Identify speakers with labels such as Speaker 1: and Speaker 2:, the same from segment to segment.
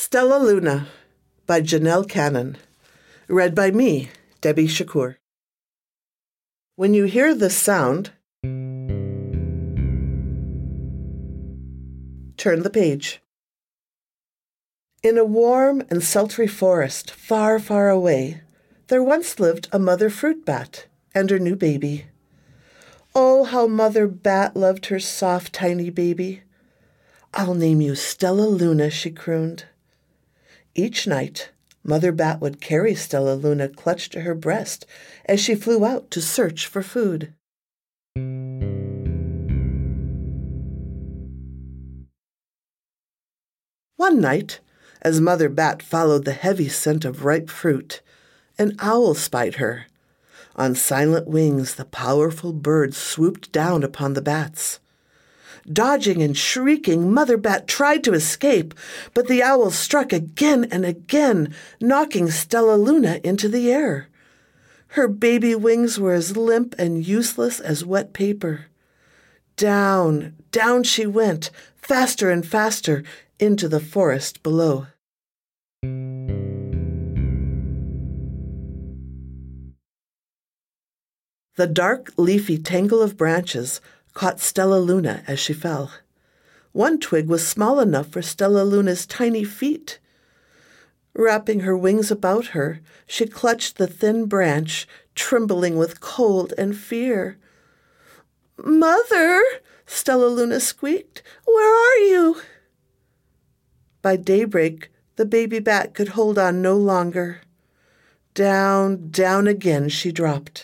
Speaker 1: Stella Luna by Janelle Cannon. Read by me, Debbie Shakur. When you hear this sound, turn the page. In a warm and sultry forest far, far away, there once lived a mother fruit bat and her new baby. Oh, how Mother Bat loved her soft, tiny baby. "I'll name you Stella Luna," she crooned. Each night, Mother Bat would carry Stella Luna clutched to her breast as she flew out to search for food. One night, as Mother Bat followed the heavy scent of ripe fruit, an owl spied her. On silent wings, the powerful bird swooped down upon the bats. Dodging and shrieking, Mother Bat tried to escape, but the owl struck again and again, knocking Stella Luna into the air. Her baby wings were as limp and useless as wet paper. Down, down she went, faster and faster, into the forest below. The dark, leafy tangle of branches caught Stella Luna as she fell. One twig was small enough for Stella Luna's tiny feet. Wrapping her wings about her, she clutched the thin branch, trembling with cold and fear. "Mother," Stella Luna squeaked, "where are you?" By daybreak, the baby bat could hold on no longer. Down, down again she dropped.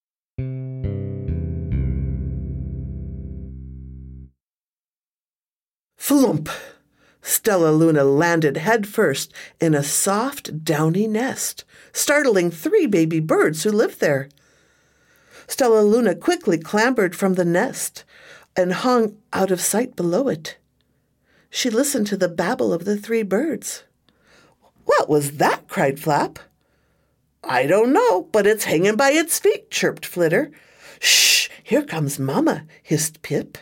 Speaker 1: Flump! Stella Luna landed headfirst in a soft, downy nest, startling 3 baby birds who lived there. Stella Luna quickly clambered from the nest and hung out of sight below it. She listened to the babble of the 3 birds. "What was that?" cried Flap. "I don't know, but it's hanging by its feet," chirped Flitter. "Shh! Here comes Mama," hissed Pip.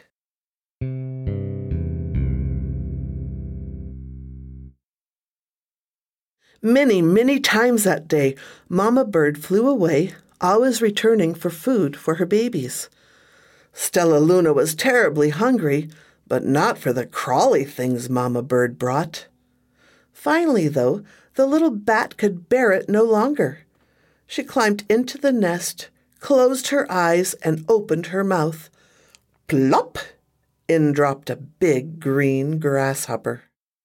Speaker 1: Many, many times that day, Mama Bird flew away, always returning for food for her babies. Stella Luna was terribly hungry, but not for the crawly things Mama Bird brought. Finally, though, the little bat could bear it no longer. She climbed into the nest, closed her eyes, and opened her mouth. Plop! In dropped a big green grasshopper.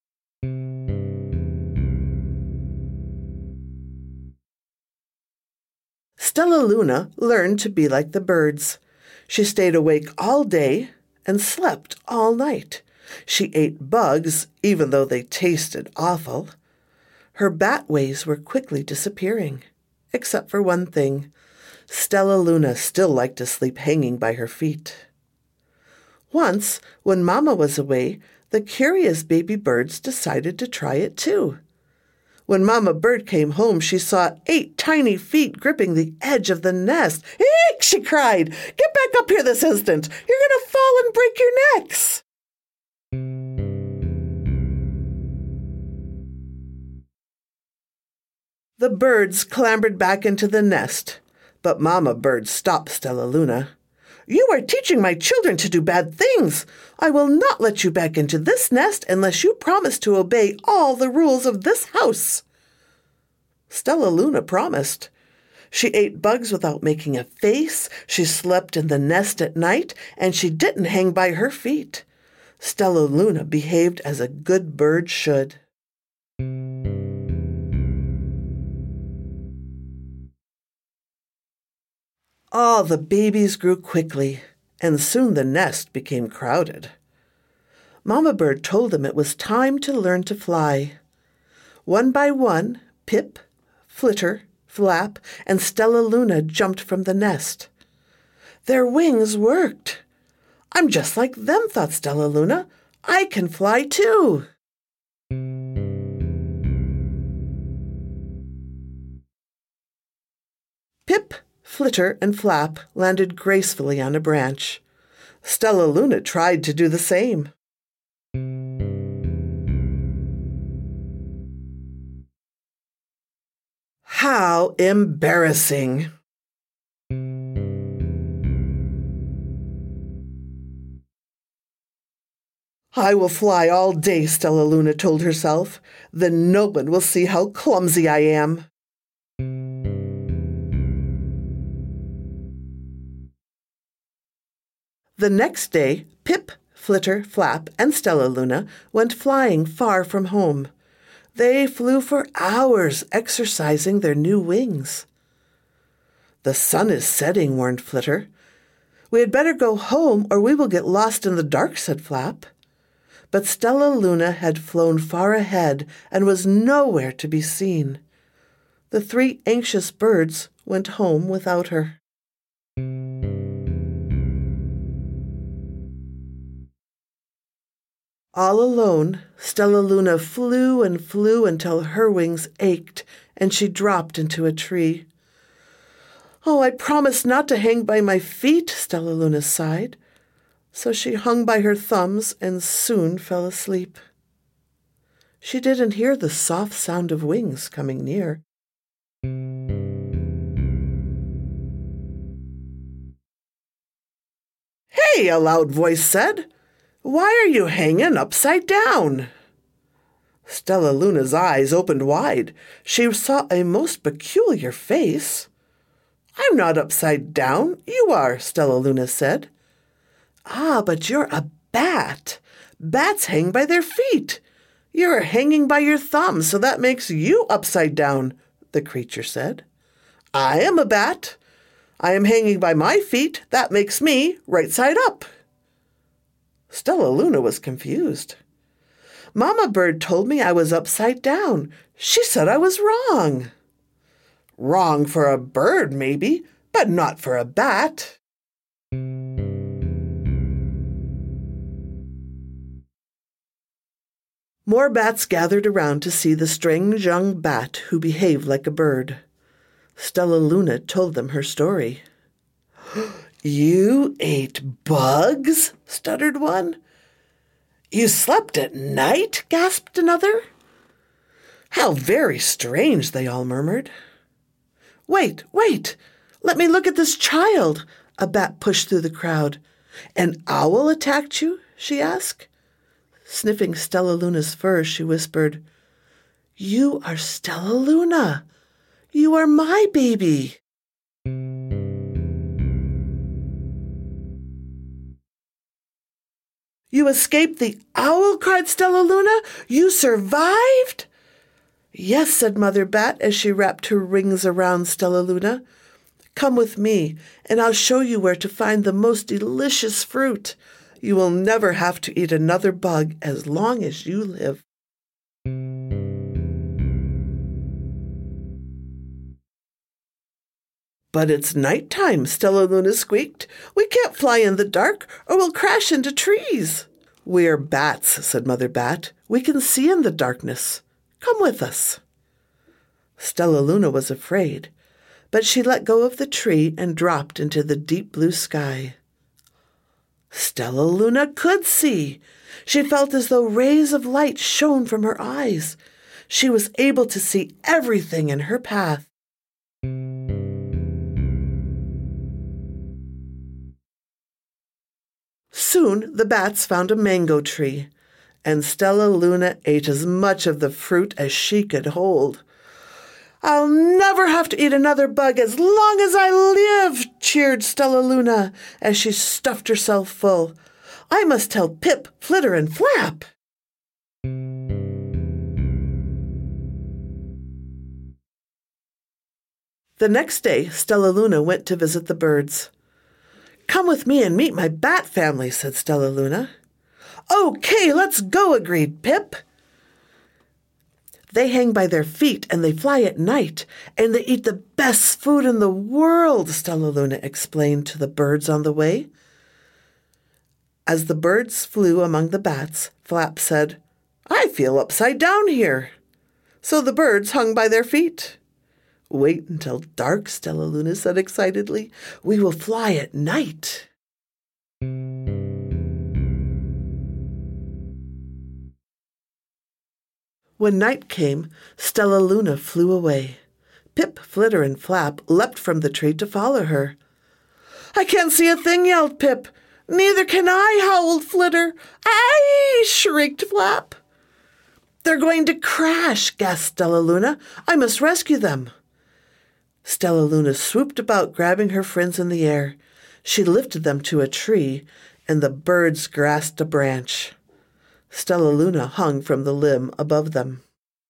Speaker 1: Stella Luna learned to be like the birds. She stayed awake all day and slept all night. She ate bugs, even though they tasted awful. Her bat ways were quickly disappearing, except for one thing. Stella Luna still liked to sleep hanging by her feet. Once, when Mama was away, the curious baby birds decided to try it too. When Mama Bird came home, she saw 8 tiny feet gripping the edge of the nest. "Eek!" she cried. "Get back up here this instant! You're going to fall and break your necks!" The birds clambered back into the nest, but Mama Bird stopped Stella Luna. "You are teaching my children to do bad things. I will not let you back into this nest unless you promise to obey all the rules of this house." Stella Luna promised. She ate bugs without making a face, she slept in the nest at night, and she didn't hang by her feet. Stella Luna behaved as a good bird should. All the babies grew quickly, and soon the nest became crowded. Mama Bird told them it was time to learn to fly. One by one, Pip, Flitter, Flap, and Stella Luna jumped from the nest. Their wings worked. "I'm just like them," thought Stella Luna. "I can fly too." Pip, Flitter, and Flap landed gracefully on a branch. Stella Luna tried to do the same. How embarrassing! I will fly all day, Stellaluna told herself. Then no one will see how clumsy I am. The next day, Pip, Flitter, Flap, and Stellaluna went flying far from home. They flew for hours, exercising their new wings. The sun is setting, warned Flitter. We had better go home, or we will get lost in the dark, said Flap. But Stellaluna had flown far ahead and was nowhere to be seen. The three anxious birds went home without her. All alone, Stellaluna flew and flew until her wings ached and she dropped into a tree. Oh, I promised not to hang by my feet, Stellaluna sighed. So she hung by her thumbs and soon fell asleep. She didn't hear the soft sound of wings coming near. Hey, a loud voice said. Why are you hanging upside down? Stellaluna's eyes opened wide. She saw a most peculiar face. I'm not upside down. You are, Stellaluna said. Ah, but you're a bat. Bats hang by their feet. You're hanging by your thumb, so that makes you upside down, the creature said. I am a bat. I am hanging by my feet. That makes me right side up. Stellaluna was confused. Mama Bird told me I was upside down. She said I was wrong. Wrong for a bird, maybe, but not for a bat. More bats gathered around to see the strange young bat who behaved like a bird. Stellaluna told them her story. You ate bugs? Stuttered one. You slept at night? Gasped another. How very strange, they all murmured. Wait, let me look at this child, a bat pushed through the crowd. An owl attacked you? She asked. Sniffing Stellaluna's fur, she whispered, You are Stellaluna. You are my baby. You escaped the owl, cried Stellaluna. You survived? Yes, said Mother Bat as she wrapped her rings around Stellaluna. Come with me, and I'll show you where to find the most delicious fruit. You will never have to eat another bug as long as you live. But it's night time, Stellaluna squeaked. We can't fly in the dark or we'll crash into trees. We're bats, said Mother Bat. We can see in the darkness. Come with us. Stellaluna was afraid, but she let go of the tree and dropped into the deep blue sky. Stellaluna could see. She felt as though rays of light shone from her eyes. She was able to see everything in her path. Soon the bats found a mango tree, and Stellaluna ate as much of the fruit as she could hold. I'll never have to eat another bug as long as I live, cheered Stellaluna as she stuffed herself full. I must tell Pip, Flitter, and Flap. The next day, Stellaluna went to visit the birds. Come with me and meet my bat family, said Stellaluna. Okay, let's go, agreed Pip. They hang by their feet and they fly at night, and they eat the best food in the world, Stellaluna explained to the birds on the way. As the birds flew among the bats, Flap said, I feel upside down here. So the birds hung by their feet. Wait until dark, Stellaluna said excitedly. We will fly at night. When night came, Stellaluna flew away. Pip, Flitter, and Flap leapt from the tree to follow her. "I can't see a thing," yelled Pip. "Neither can I," howled Flitter. "Aye!" shrieked Flap. "They're going to crash," gasped Stellaluna. "I must rescue them." Stellaluna swooped about, grabbing her friends in the air. She lifted them to a tree, and the birds grasped a branch. Stellaluna hung from the limb above them.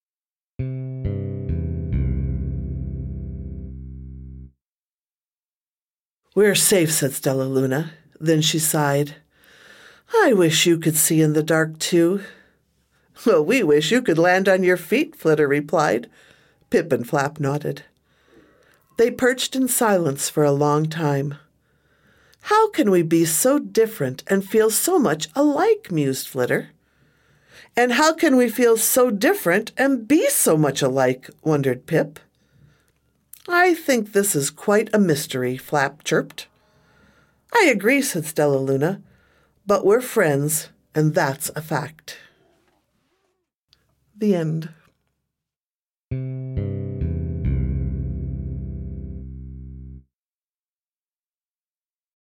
Speaker 1: "We're safe," said Stellaluna. Then she sighed. "I wish you could see in the dark, too." "Well, we wish you could land on your feet," Flitter replied. Pip and Flap nodded. They perched in silence for a long time. "How can we be so different and feel so much alike?" mused Flitter. "And how can we feel so different and be so much alike?" wondered Pip. "I think this is quite a mystery," Flap chirped. "I agree," said Stellaluna. "But we're friends, and that's a fact." The end.